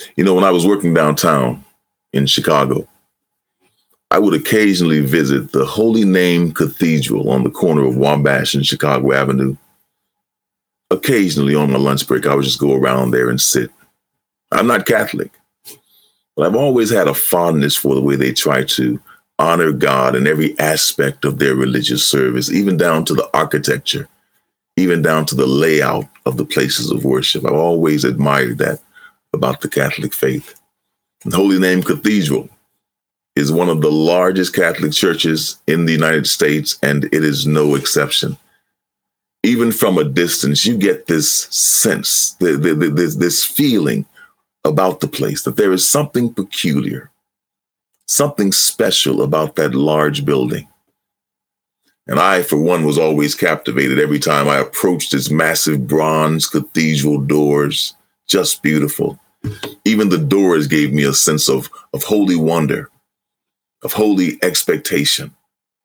You know, when I was working downtown in Chicago, I would occasionally visit the Holy Name Cathedral on the corner of Wabash and Chicago Avenue. Occasionally on my lunch break, I would just go around there and sit. I'm not Catholic, but I've always had a fondness for the way they try to honor God in every aspect of their religious service, even down to the architecture, even down to the layout of the places of worship. I've always admired that about the Catholic faith. The Holy Name Cathedral is one of the largest Catholic churches in the United States, and it is no exception. Even from a distance, you get this sense, this feeling about the place, that there is something peculiar, something special about that large building. And I, for one, was always captivated every time I approached its massive bronze cathedral doors, just beautiful. Even the doors gave me a sense of holy wonder, of holy expectation.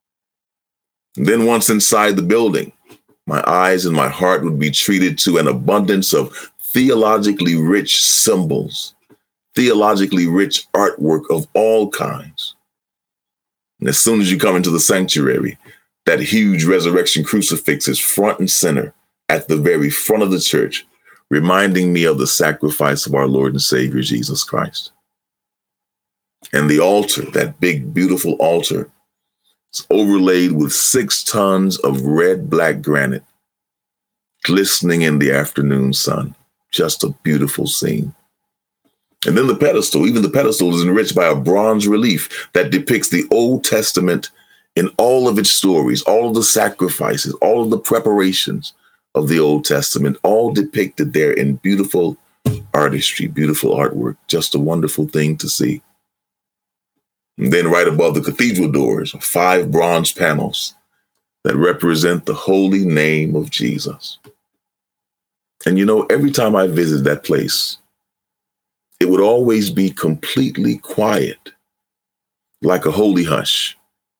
And then once inside the building, my eyes and my heart would be treated to an abundance of theologically rich symbols, theologically rich artwork of all kinds. And as soon as you come into the sanctuary, that huge resurrection crucifix is front and center at the very front of the church, reminding me of the sacrifice of our Lord and Savior, Jesus Christ. And the altar, that big, beautiful altar, is overlaid with 6 tons of red-black granite, glistening in the afternoon sun. Just a beautiful scene. And then the pedestal, even the pedestal is enriched by a bronze relief that depicts the Old Testament in all of its stories, all of the sacrifices, all of the preparations of the Old Testament, all depicted there in beautiful artistry, beautiful artwork. Just a wonderful thing to see. And then right above the cathedral doors are 5 bronze panels that represent the holy name of Jesus. And you know, every time I visit that place, it would always be completely quiet, like a holy hush.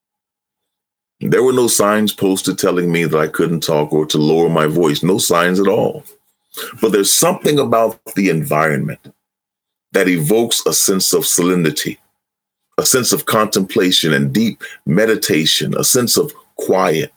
There were no signs posted telling me that I couldn't talk or to lower my voice, no signs at all. But there's something about the environment that evokes a sense of solemnity, a sense of contemplation and deep meditation, a sense of quiet.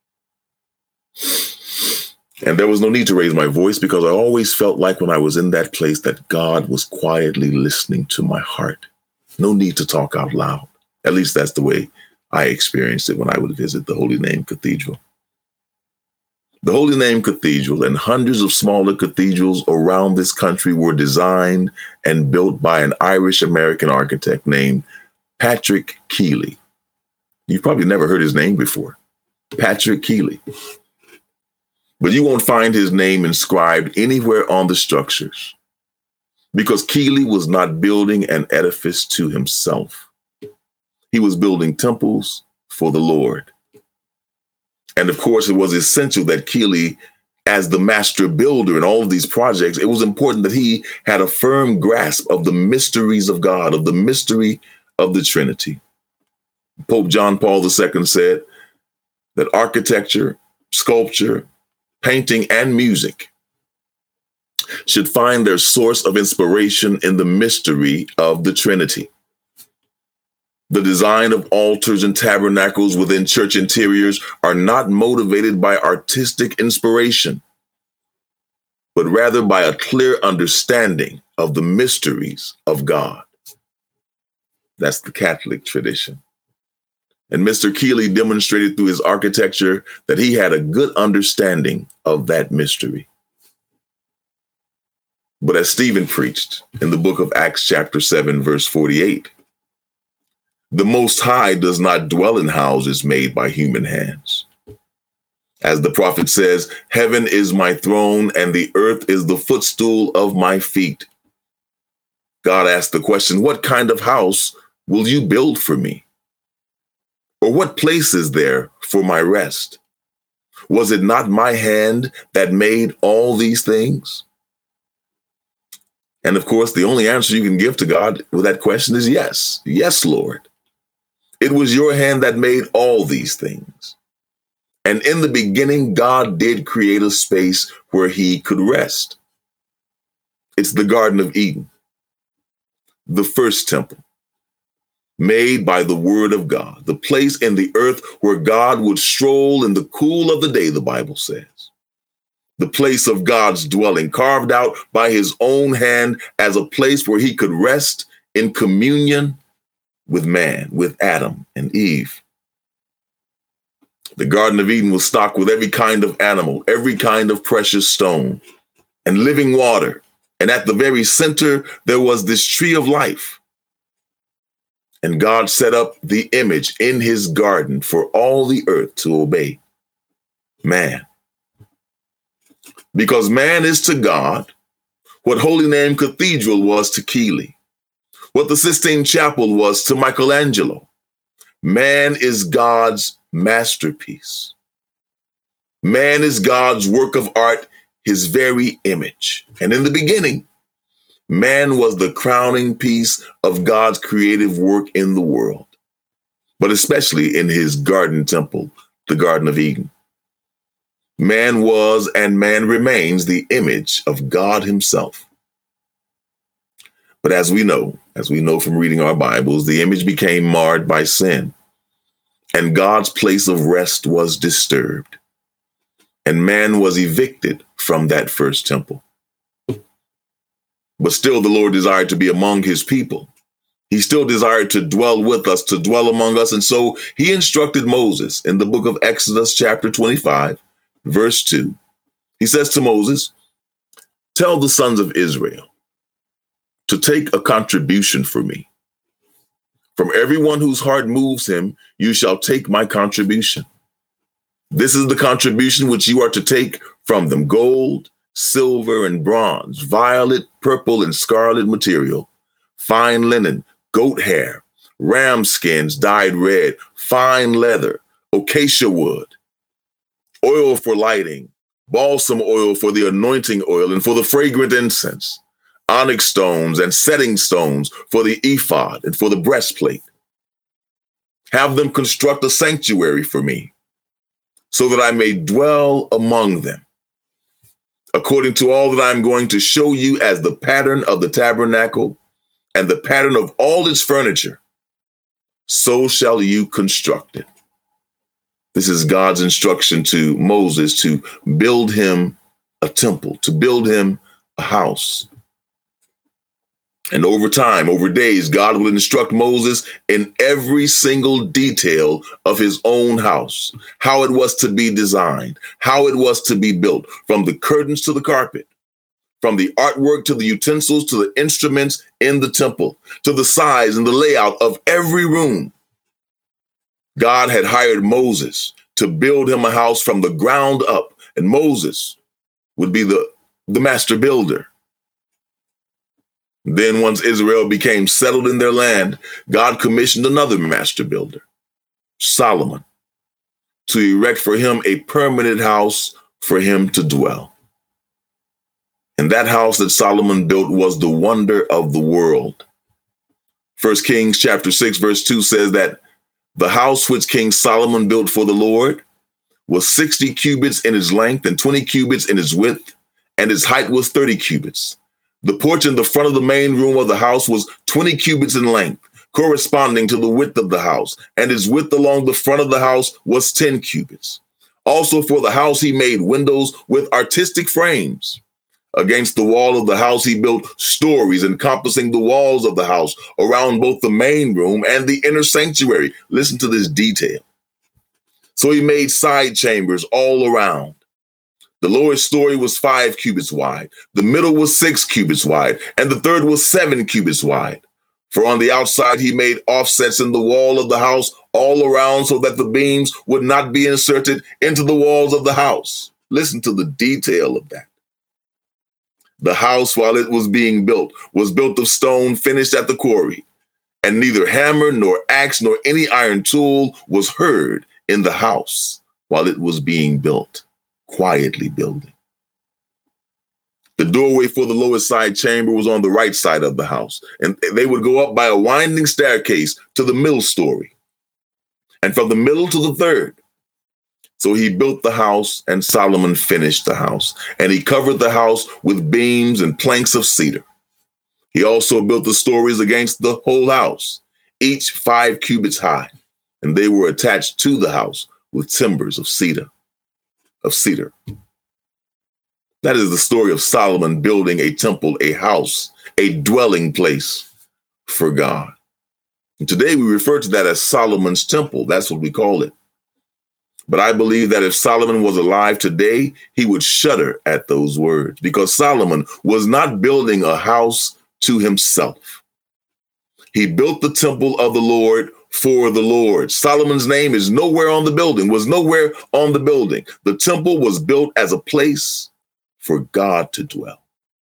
And there was no need to raise my voice because I always felt like when I was in that place that God was quietly listening to my heart. No need to talk out loud. At least that's the way I experienced it when I would visit the Holy Name Cathedral. The Holy Name Cathedral and hundreds of smaller cathedrals around this country were designed and built by an Irish-American architect named Patrick Keeley. You've probably never heard his name before. Patrick Keeley. But you won't find his name inscribed anywhere on the structures because Keeley was not building an edifice to himself. He was building temples for the Lord. And of course, it was essential that Keeley, as the master builder in all of these projects, it was important that he had a firm grasp of the mysteries of God, of the mystery of the Trinity. Pope John Paul II said that architecture, sculpture, painting, and music should find their source of inspiration in the mystery of the Trinity. The design of altars and tabernacles within church interiors are not motivated by artistic inspiration, but rather by a clear understanding of the mysteries of God. That's the Catholic tradition. And Mr. Keeley demonstrated through his architecture that he had a good understanding of that mystery. But as Stephen preached in the book of Acts chapter 7, verse 48, the Most High does not dwell in houses made by human hands. As the prophet says, heaven is my throne and the earth is the footstool of my feet. God asked the question, what kind of house will you build for me? Or what place is there for my rest? Was it not my hand that made all these things? And of course, the only answer you can give to God with that question is yes. Yes, Lord. It was your hand that made all these things. And in the beginning, God did create a space where he could rest. It's the Garden of Eden. the first temple, made by the word of God, the place in the earth where God would stroll in the cool of the day, the Bible says. The place of God's dwelling, carved out by his own hand as a place where he could rest in communion with man, with Adam and Eve. The Garden of Eden was stocked with every kind of animal, every kind of precious stone, and living water. And at the very center, there was this tree of life. And God set up the image in his garden for all the earth to obey. Man. Because man is to God what Holy Name Cathedral was to Keeley, what the Sistine Chapel was to Michelangelo. Man is God's masterpiece. Man is God's work of art, his very image. And in the beginning, man was the crowning piece of God's creative work in the world, but especially in his garden temple, the Garden of Eden. Man was and man remains the image of God himself. But as we know from reading our Bibles, the image became marred by sin, and God's place of rest was disturbed, and man was evicted from that first temple. But still, the Lord desired to be among his people. He still desired to dwell with us, to dwell among us. And so he instructed Moses in the book of Exodus, chapter 25, verse 2. He says to Moses, "Tell the sons of Israel to take a contribution for me. From everyone whose heart moves him, you shall take my contribution. This is the contribution which you are to take from them: gold, silver, and bronze, violet, purple, and scarlet material, fine linen, goat hair, ram skins dyed red, fine leather, acacia wood, oil for lighting, balsam oil for the anointing oil and for the fragrant incense, onyx stones and setting stones for the ephod and for the breastplate. Have them construct a sanctuary for me, so that I may dwell among them, according to all that I'm going to show you as the pattern of the tabernacle and the pattern of all its furniture. So shall you construct it." This is God's instruction to Moses to build him a temple, to build him a house. And over time, over days, God will instruct Moses in every single detail of his own house, how it was to be designed, how it was to be built, from the curtains to the carpet, from the artwork to the utensils to the instruments in the temple, to the size and the layout of every room. God had hired Moses to build him a house from the ground up, and Moses would be the master builder. Then once Israel became settled in their land, God commissioned another master builder, Solomon, to erect for him a permanent house for him to dwell. And that house that Solomon built was the wonder of the world. 1 Kings chapter 6, verse 2 says that the house which King Solomon built for the Lord was 60 cubits in its length and 20 cubits in its width, and its height was 30 cubits. The porch in the front of the main room of the house was 20 cubits in length, corresponding to the width of the house, and its width along the front of the house was 10 cubits. Also for the house he made windows with artistic frames. Against the wall of the house he built stories encompassing the walls of the house around both the main room and the inner sanctuary. Listen to this detail. So he made side chambers all around. The lower story was 5 cubits wide, the middle was 6 cubits wide, and the third was 7 cubits wide. For on the outside he made offsets in the wall of the house all around, so that the beams would not be inserted into the walls of the house. Listen to the detail of that. The house, while it was being built, was built of stone finished at the quarry, and neither hammer nor axe nor any iron tool was heard in the house while it was being built. Quietly building. The doorway for the lower side chamber was on the right side of the house, and they would go up by a winding staircase to the middle story, and from the middle to the third. So he built the house, and Solomon finished the house, and he covered the house with beams and planks of cedar. He also built the stories against the whole house, each 5 cubits high, and they were attached to the house with timbers of cedar. That is the story of Solomon building a temple, a house, a dwelling place for God. And today we refer to that as Solomon's temple. That's what we call it. But I believe that if Solomon was alive today, he would shudder at those words, because Solomon was not building a house to himself. He built the temple of the Lord for the Lord. Solomon's name is nowhere on the building, was nowhere on the building. The temple was built as a place for God to dwell.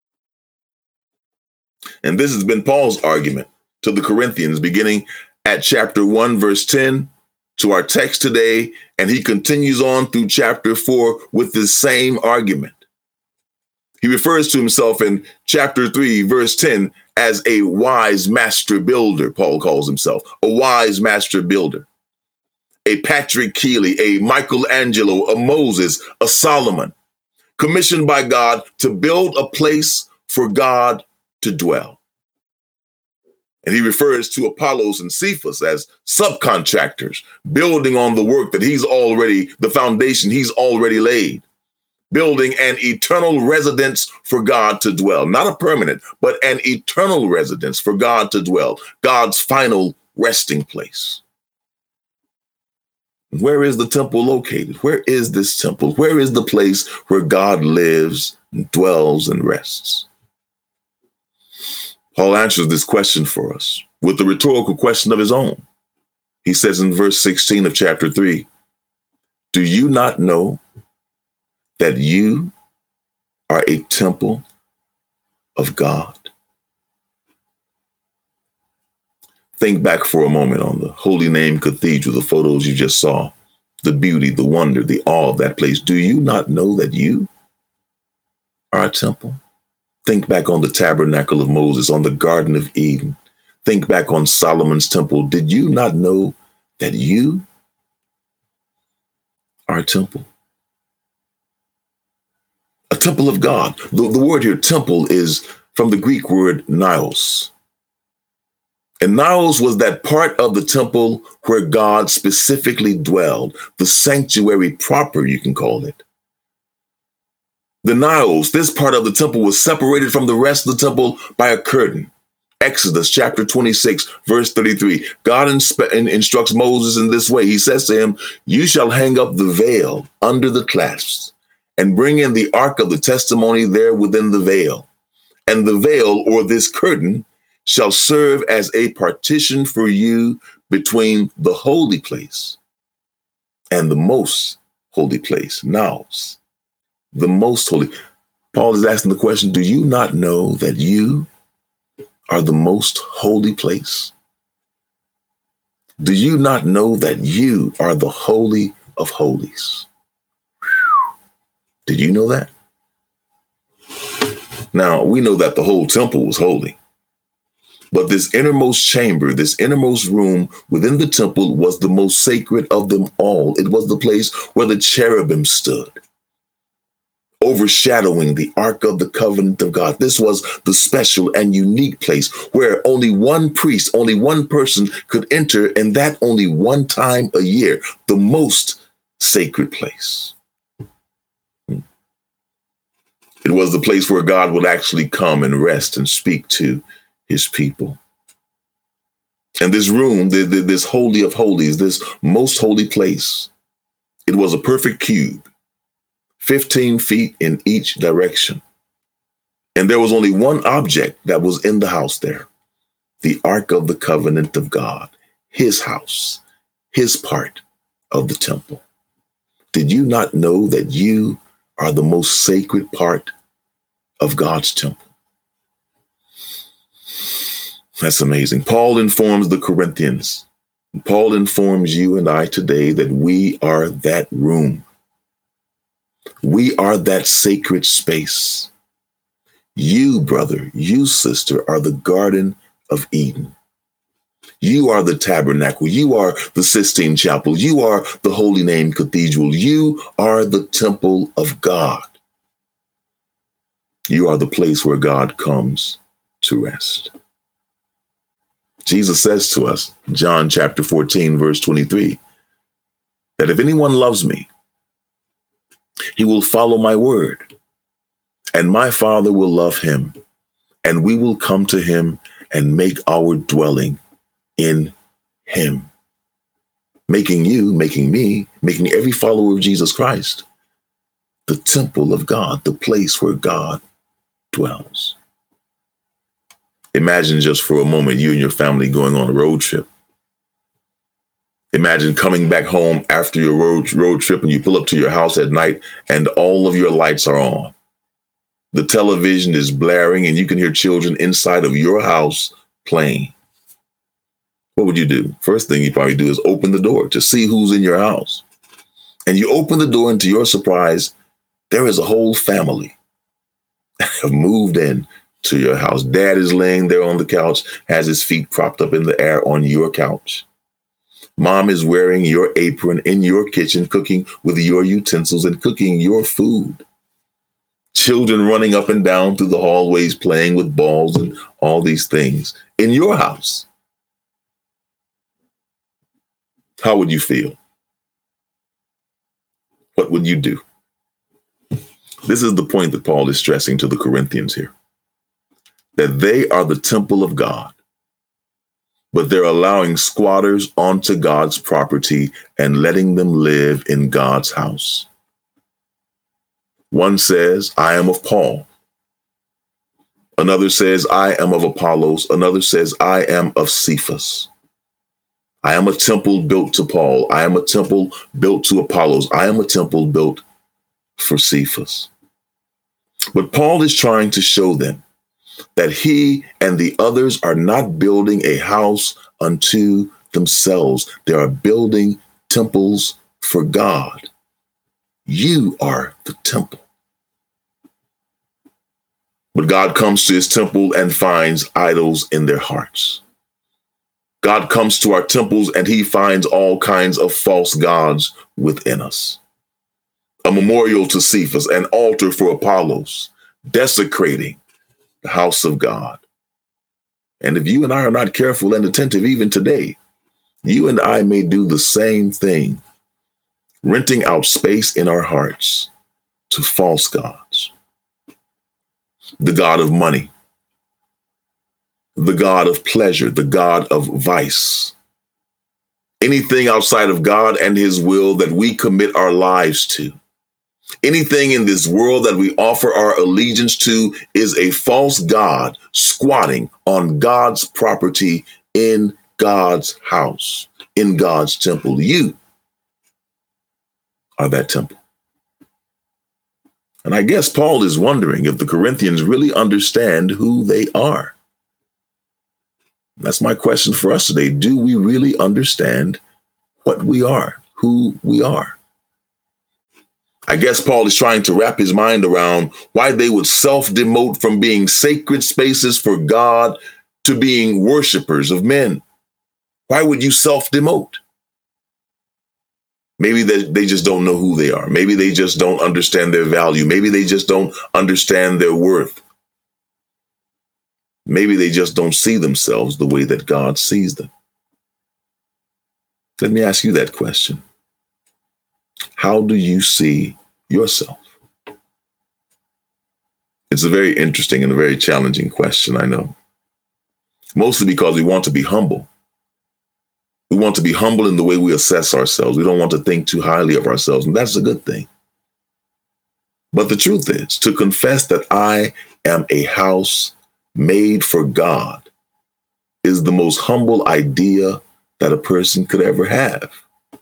And this has been Paul's argument to the Corinthians, beginning at chapter 1, verse 10, to our text today, and he continues on through chapter 4 with the same argument. He refers to himself in chapter 3, verse 10, as a wise master builder. Paul calls himself a wise master builder, a Patrick Keeley, a Michelangelo, a Moses, a Solomon, commissioned by God to build a place for God to dwell. And he refers to Apollos and Cephas as subcontractors, building on the work that the foundation he's already laid, building an eternal residence for God to dwell, not a permanent, but an eternal residence for God to dwell, God's final resting place. Where is the temple located? Where is this temple? Where is the place where God lives, and dwells, and rests? Paul answers this question for us with a rhetorical question of his own. He says in verse 16 of chapter 3, "Do you not know that you are a temple of God?" Think back for a moment on the Holy Name Cathedral, the photos you just saw, the beauty, the wonder, the awe of that place. Do you not know that you are a temple? Think back on the tabernacle of Moses, on the Garden of Eden. Think back on Solomon's temple. Did you not know that you are a temple? A temple of God. The word here, temple, is from the Greek word naos. And naos was that part of the temple where God specifically dwelled, the sanctuary proper, you can call it. The naos, this part of the temple, was separated from the rest of the temple by a curtain. Exodus chapter 26, verse 33. God instructs Moses in this way. He says to him, "You shall hang up the veil under the clasps and bring in the ark of the testimony there within the veil. And the veil, or this curtain, shall serve as a partition for you between the holy place and the most holy place." Naos. The most holy. Paul is asking the question, do you not know that you are the most holy place? Do you not know that you are the holy of holies? Did you know that? Now, we know that the whole temple was holy. But this innermost chamber, this innermost room within the temple was the most sacred of them all. It was the place where the cherubim stood, overshadowing the Ark of the Covenant of God. This was the special and unique place where only one priest, only one person could enter, and that only one time a year, the most sacred place. It was the place where God would actually come and rest and speak to his people. And this room, this holy of holies, this most holy place, it was a perfect cube, 15 feet in each direction. And there was only one object that was in the house there, the Ark of the Covenant of God, his house, his part of the temple. Did you not know that you are the most sacred part of God's temple? That's amazing. Paul informs the Corinthians. Paul informs you and I today that we are that room. We are that sacred space. You, brother, you, sister, are the Garden of Eden. You are the tabernacle. You are the Sistine Chapel. You are the Holy Name Cathedral. You are the temple of God. You are the place where God comes to rest. Jesus says to us, John chapter 14, verse 23, that if anyone loves me, he will follow my word, and my Father will love him, and we will come to him and make our dwelling in him. Making you, making me, making every follower of Jesus Christ the temple of God, the place where God dwells. Imagine just for a moment you and your family going on a road trip. Imagine coming back home after your road trip and you pull up to your house at night and all of your lights are on. The television is blaring and you can hear children inside of your house playing. What would you do? First thing you probably do is open the door to see who's in your house. And you open the door, and to your surprise, there is a whole family have moved in to your house. Dad is laying there on the couch, has his feet propped up in the air on your couch. Mom is wearing your apron in your kitchen, cooking with your utensils and cooking your food. Children running up and down through the hallways, playing with balls and all these things in your house. How would you feel? What would you do? This is the point that Paul is stressing to the Corinthians here, that they are the temple of God, but they're allowing squatters onto God's property and letting them live in God's house. One says, I am of Paul. Another says, I am of Apollos. Another says, I am of Cephas. I am a temple built to Paul. I am a temple built to Apollos. I am a temple built for Cephas. But Paul is trying to show them that he and the others are not building a house unto themselves. They are building temples for God. You are the temple. But God comes to his temple and finds idols in their hearts. God comes to our temples and he finds all kinds of false gods within us. A memorial to Cephas, an altar for Apollos, desecrating the house of God. And if you and I are not careful and attentive even today, you and I may do the same thing, renting out space in our hearts to false gods. The God of money, the God of pleasure, the God of vice. Anything outside of God and his will that we commit our lives to. Anything in this world that we offer our allegiance to is a false god squatting on God's property in God's house, in God's temple. You are that temple. And I guess Paul is wondering if the Corinthians really understand who they are. That's my question for us today. Do we really understand what we are, who we are? I guess Paul is trying to wrap his mind around why they would self-demote from being sacred spaces for God to being worshipers of men. Why would you self-demote? Maybe they just don't know who they are. Maybe they just don't understand their value. Maybe they just don't understand their worth. Maybe they just don't see themselves the way that God sees them. Let me ask you that question. How do you see yourself? It's a very interesting and a very challenging question, I know. Mostly because we want to be humble. We want to be humble in the way we assess ourselves. We don't want to think too highly of ourselves, and that's a good thing. But the truth is, to confess that I am a house made for God is the most humble idea that a person could ever have.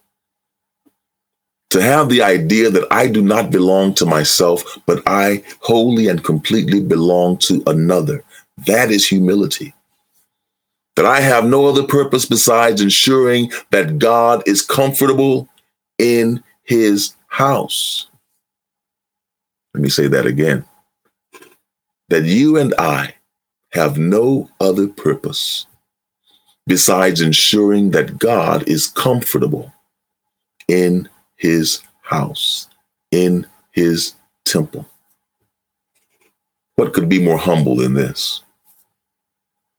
To have the idea that I do not belong to myself, but I wholly and completely belong to another, that is humility. That I have no other purpose besides ensuring that God is comfortable in his house. Let me say that again. That you and I have no other purpose besides ensuring that God is comfortable in his house, in his temple. What could be more humble than this?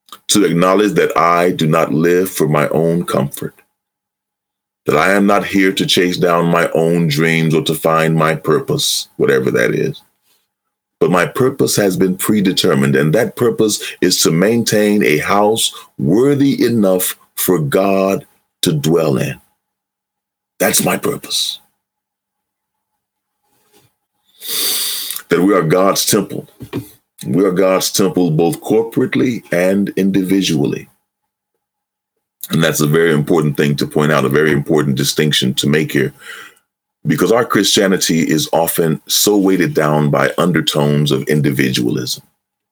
to acknowledge that I do not live for my own comfort, that I am not here to chase down my own dreams or to find my purpose, whatever that is. But my purpose has been predetermined, and that purpose is to maintain a house worthy enough for God to dwell in. That's my purpose. That we are God's temple. We are God's temple both corporately and individually. And that's a very important thing to point out, a very important distinction to make here, because our Christianity is often so weighted down by undertones of individualism.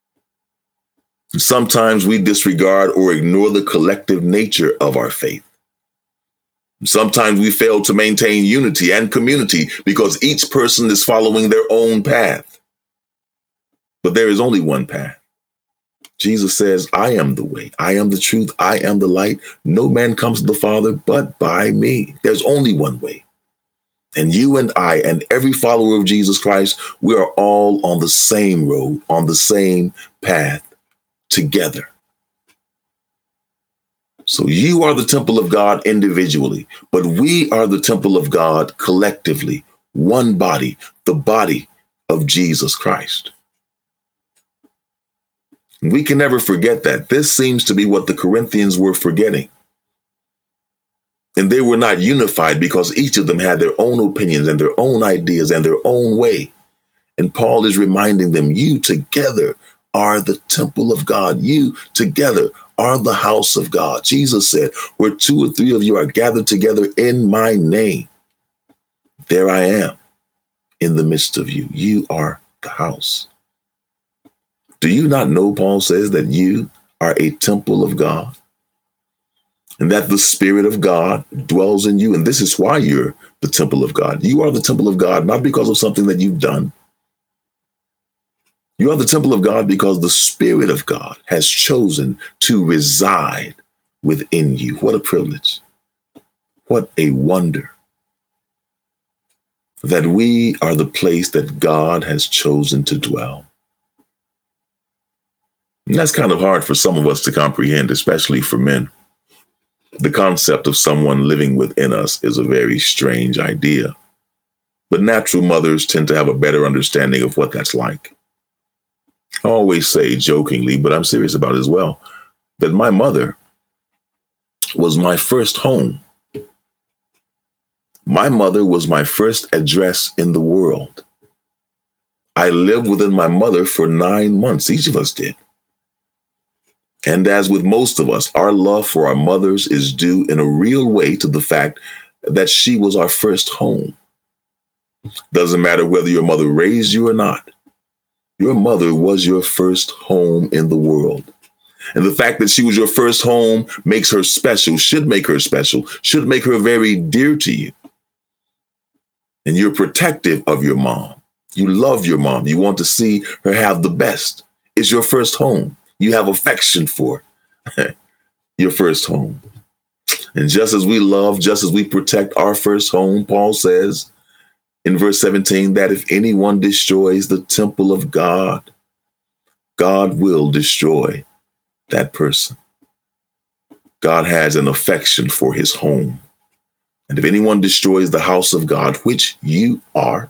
Sometimes we disregard or ignore the collective nature of our faith. Sometimes we fail to maintain unity and community because each person is following their own path. But there is only one path. Jesus says, I am the way, I am the truth, I am the light. No man comes to the Father but by me. There's only one way. And you and I and every follower of Jesus Christ, we are all on the same road, on the same path together. So you are the temple of God individually, but we are the temple of God collectively, one body, the body of Jesus Christ. We can never forget that. This seems to be what the Corinthians were forgetting. And they were not unified because each of them had their own opinions and their own ideas and their own way. And Paul is reminding them, you together are the temple of God. You together are the house of God. Jesus said, where two or three of you are gathered together in my name, there I am in the midst of you. You are the house. Do you not know, Paul says, that you are a temple of God and that the Spirit of God dwells in you? And this is why you're the temple of God. You are the temple of God, not because of something that you've done. You are the temple of God because the Spirit of God has chosen to reside within you. What a privilege. What a wonder that we are the place that God has chosen to dwell. And that's kind of hard for some of us to comprehend, especially for men. The concept of someone living within us is a very strange idea. But natural mothers tend to have a better understanding of what that's like. I always say jokingly, but I'm serious about it as well, that my mother was my first home. My mother was my first address in the world. I lived within my mother for 9 months. Each of us did. And as with most of us, our love for our mothers is due in a real way to the fact that she was our first home. Doesn't matter whether your mother raised you or not. Your mother was your first home in the world. And the fact that she was your first home makes her special, should make her special, should make her very dear to you. And you're protective of your mom. You love your mom. You want to see her have the best. It's your first home. You have affection for your first home. And just as we love, just as we protect our first home, Paul says in verse 17, that if anyone destroys the temple of God, God will destroy that person. God has an affection for his home. And if anyone destroys the house of God, which you are,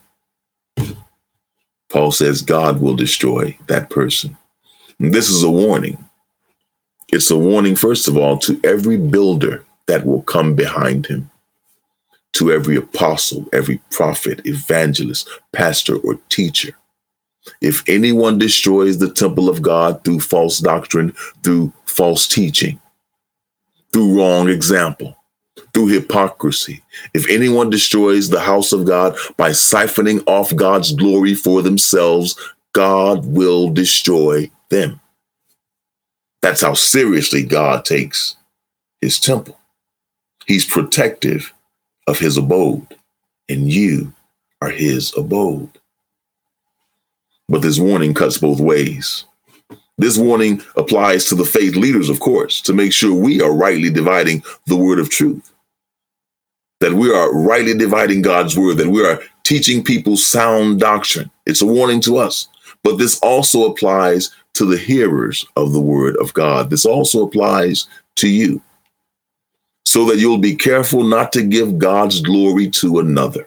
Paul says God will destroy that person. And this is a warning. It's a warning, first of all, to every builder that will come behind him, to every apostle, every prophet, evangelist, pastor, or teacher. If anyone destroys the temple of God through false doctrine, through false teaching, through wrong example, through hypocrisy, if anyone destroys the house of God by siphoning off God's glory for themselves, God will destroy them. That's how seriously God takes his temple. He's protective of his abode, and you are his abode. But this warning cuts both ways. This warning applies to the faith leaders, of course, to make sure we are rightly dividing the word of truth, that we are rightly dividing God's word, that we are teaching people sound doctrine. It's a warning to us. But this also applies to the hearers of the word of God. This also applies to you, so that you'll be careful not to give God's glory to another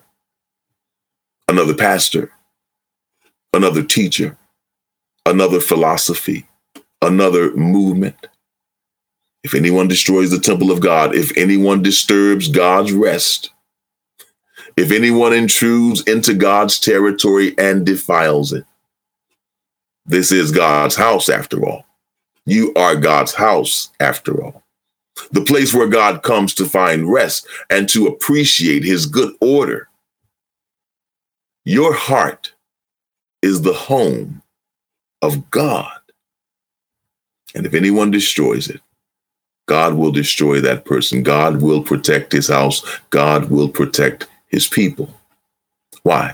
pastor, another teacher, another philosophy, another movement. If anyone destroys the temple of God, if anyone disturbs God's rest, if anyone intrudes into God's territory and defiles it, this is God's house after all. You are God's house after all. The place where God comes to find rest and to appreciate his good order. Your heart is the home of God. And if anyone destroys it, God will destroy that person. God will protect his house. God will protect his people. Why?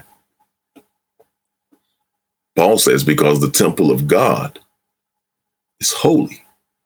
Paul says, because the temple of God is holy.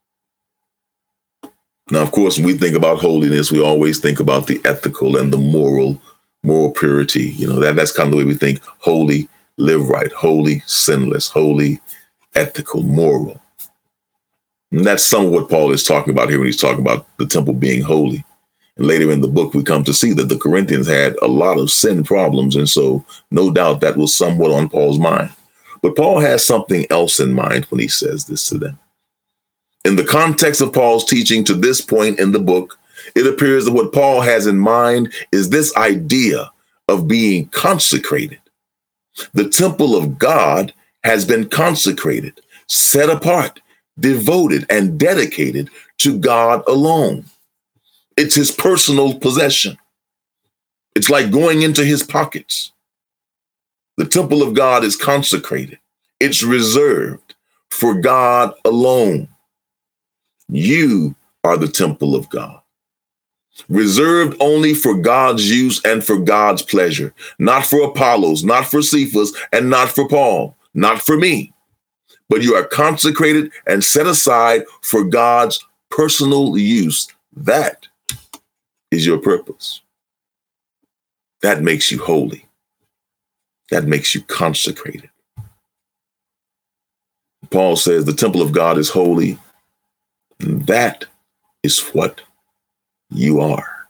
Now, of course, when we think about holiness, we always think about the ethical and the moral purity. You know, that's kind of the way we think: holy, live right; holy, sinless; holy, ethical, moral. And that's some of what Paul is talking about here when he's talking about the temple being holy. And later in the book, we come to see that the Corinthians had a lot of sin problems. And so no doubt that was somewhat on Paul's mind. But Paul has something else in mind when he says this to them. In the context of Paul's teaching to this point in the book, it appears that what Paul has in mind is this idea of being consecrated. The temple of God has been consecrated, set apart, devoted, and dedicated to God alone. It's his personal possession. It's like going into his pockets. The temple of God is consecrated. It's reserved for God alone. You are the temple of God, reserved only for God's use and for God's pleasure, not for Apollos, not for Cephas, and not for Paul, not for me. But you are consecrated and set aside for God's personal use. That is your purpose. That makes you holy. That makes you consecrated. Paul says the temple of God is holy. And that is what you are.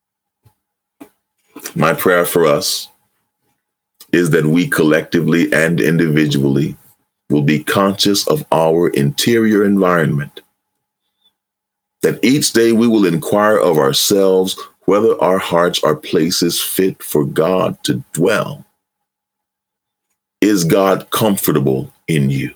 My prayer for us is that we collectively and individually will be conscious of our interior environment. That each day we will inquire of ourselves whether our hearts are places fit for God to dwell. Is God comfortable in you?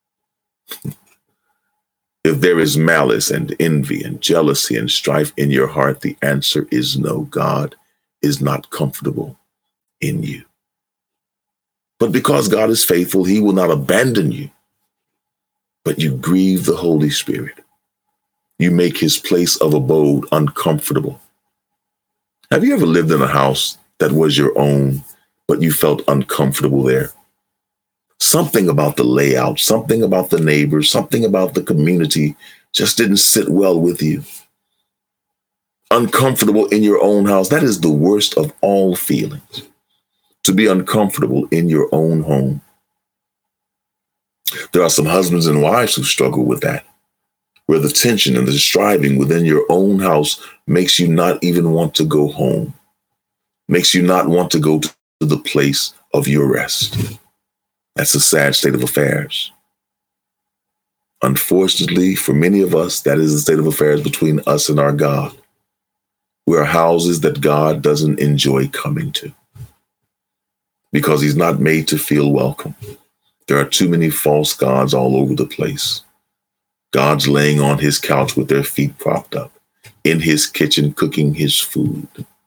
If there is malice and envy and jealousy and strife in your heart, the answer is no. God is not comfortable in you. But because God is faithful, he will not abandon you. But you grieve the Holy Spirit. You make his place of abode uncomfortable. Have you ever lived in a house that was your own, but you felt uncomfortable there? Something about the layout, something about the neighbors, something about the community just didn't sit well with you. Uncomfortable in your own house. That is the worst of all feelings, to be uncomfortable in your own home. There are some husbands and wives who struggle with that, where the tension and the striving within your own house makes you not even want to go home, makes you not want to go to the place of your rest. That's a sad state of affairs. Unfortunately, for many of us, that is the state of affairs between us and our God. We are houses that God doesn't enjoy coming to because he's not made to feel welcome. There are too many false gods all over the place. God's laying on his couch with their feet propped up, in his kitchen cooking his food.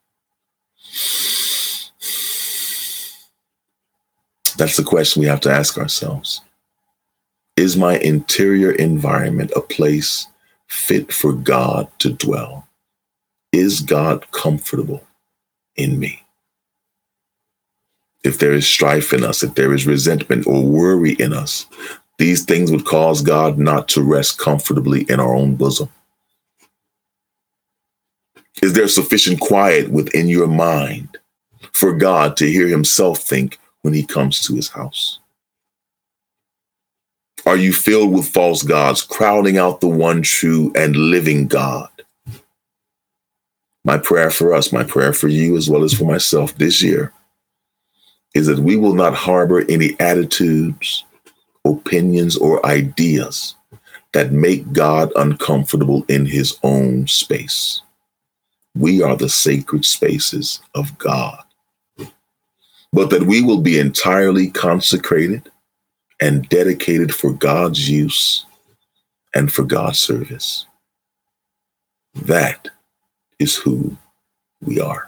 That's the question we have to ask ourselves. Is my interior environment a place fit for God to dwell? Is God comfortable in me? If there is strife in us, if there is resentment or worry in us, these things would cause God not to rest comfortably in our own bosom. Is there sufficient quiet within your mind for God to hear himself think when he comes to his house? Are you filled with false gods, crowding out the one true and living God? My prayer for us, my prayer for you, as well as for myself this year, is that we will not harbor any attitudes, opinions, or ideas that make God uncomfortable in his own space. We are the sacred spaces of God, but that we will be entirely consecrated and dedicated for God's use and for God's service. That is who we are.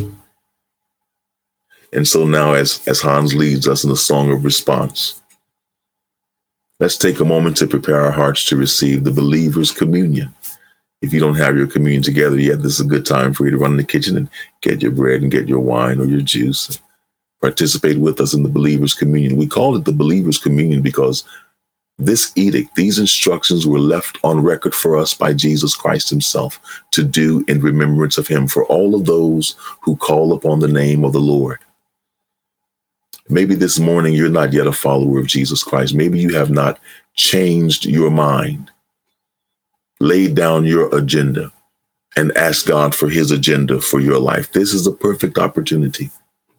And so now, as Hans leads us in a song of response, let's take a moment to prepare our hearts to receive the believer's communion. If you don't have your communion together yet, this is a good time for you to run in the kitchen and get your bread and get your wine or your juice. Participate with us in the believer's communion. We call it the believer's communion because this edict, these instructions were left on record for us by Jesus Christ himself to do in remembrance of him for all of those who call upon the name of the Lord. Maybe this morning you're not yet a follower of Jesus Christ. Maybe you have not changed your mind, laid down your agenda, and asked God for his agenda for your life. This is a perfect opportunity.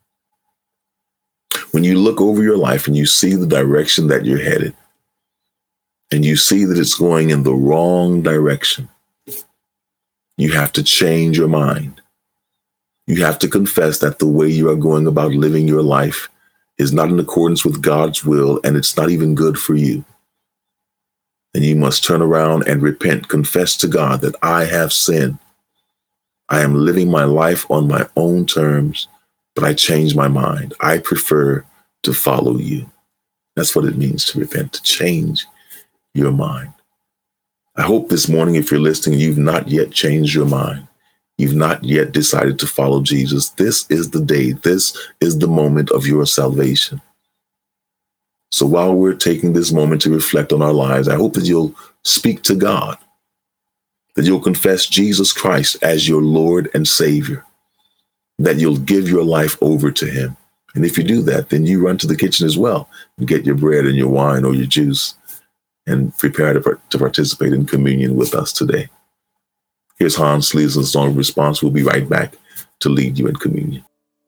When you look over your life and you see the direction that you're headed, and you see that it's going in the wrong direction, you have to change your mind. You have to confess that the way you are going about living your life is not in accordance with God's will, and it's not even good for you. And you must turn around and repent, confess to God that I have sinned. I am living my life on my own terms, but I changed my mind. I prefer to follow you. That's what it means to repent, to change your mind. I hope this morning, if you're listening, you've not yet changed your mind. You've not yet decided to follow Jesus. This is the day. This is the moment of your salvation. So while we're taking this moment to reflect on our lives, I hope that you'll speak to God, that you'll confess Jesus Christ as your Lord and Savior, that you'll give your life over to him. And if you do that, then you run to the kitchen as well and get your bread and your wine or your juice and prepare to participate in communion with us today. Here's Hans leads us song of response. We'll be right back to lead you in communion.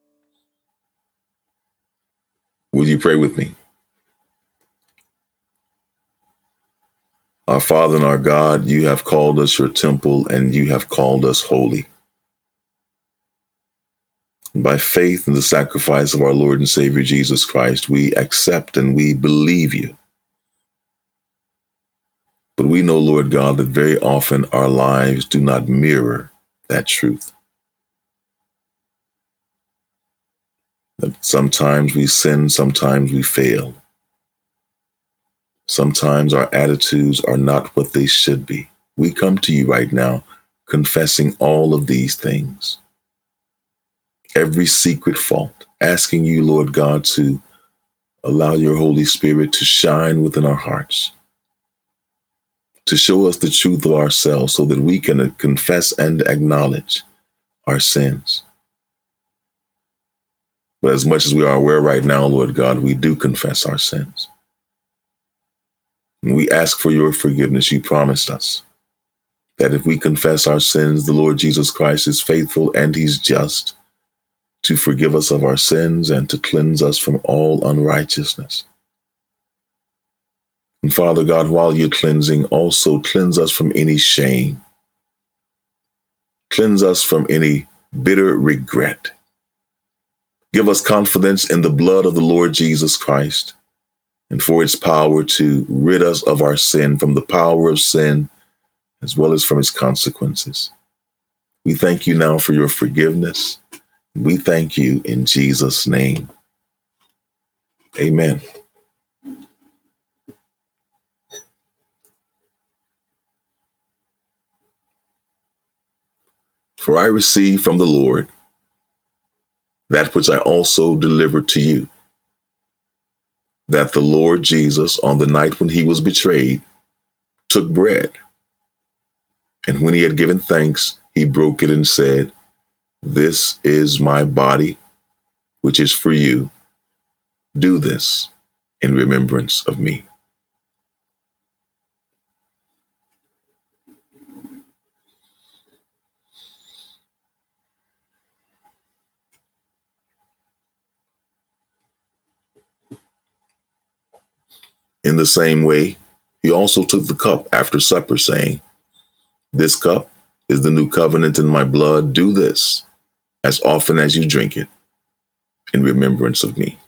Will you pray with me? Our Father and our God, you have called us your temple and you have called us holy. By faith in the sacrifice of our Lord and Savior Jesus Christ, we accept and we believe you. But we know, Lord God, that very often our lives do not mirror that truth. That sometimes we sin, sometimes we fail. Sometimes our attitudes are not what they should be. We come to you right now, confessing all of these things. Every secret fault, asking you, Lord God, to allow your Holy Spirit to shine within our hearts, to show us the truth of ourselves so that we can confess and acknowledge our sins. But as much as we are aware right now, Lord God, we do confess our sins. And we ask for your forgiveness. You promised us that if we confess our sins, the Lord Jesus Christ is faithful and he's just to forgive us of our sins and to cleanse us from all unrighteousness. And Father God, while you're cleansing, also cleanse us from any shame. Cleanse us from any bitter regret. Give us confidence in the blood of the Lord Jesus Christ and for its power to rid us of our sin, from the power of sin, as well as from its consequences. We thank you now for your forgiveness. We thank you in Jesus' name. Amen. For I received from the Lord that which I also delivered to you, that the Lord Jesus, on the night when he was betrayed, took bread. And when he had given thanks, he broke it and said, "This is my body, which is for you. Do this in remembrance of me." In the same way, he also took the cup after supper, saying, "This cup is the new covenant in my blood. Do this as often as you drink it in remembrance of me."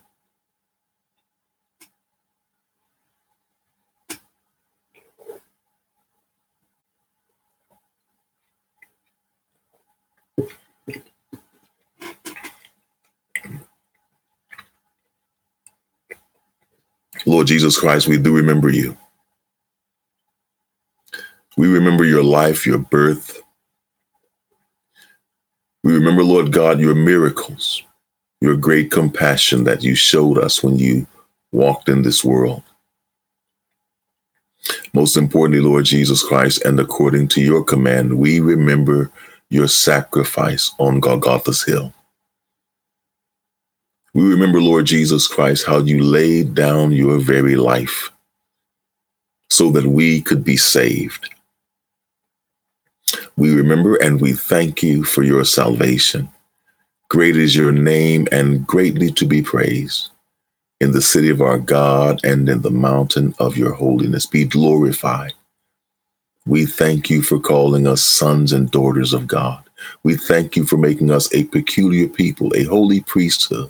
Lord Jesus Christ, we do remember you. We remember your life, your birth. We remember, Lord God, your miracles, your great compassion that you showed us when you walked in this world. Most importantly, Lord Jesus Christ, and according to your command, we remember your sacrifice on Golgotha's hill. We remember, Lord Jesus Christ, how you laid down your very life so that we could be saved. We remember and we thank you for your salvation. Great is your name and greatly to be praised. In the city of our God and in the mountain of your holiness, be glorified. We thank you for calling us sons and daughters of God. We thank you for making us a peculiar people, a holy priesthood.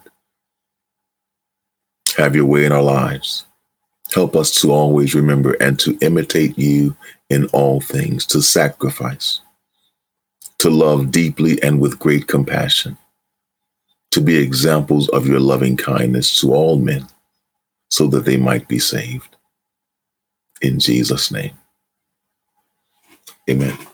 Have your way in our lives. Help us to always remember and to imitate you in all things, to sacrifice, to love deeply and with great compassion, to be examples of your loving kindness to all men so that they might be saved. In Jesus' name, amen.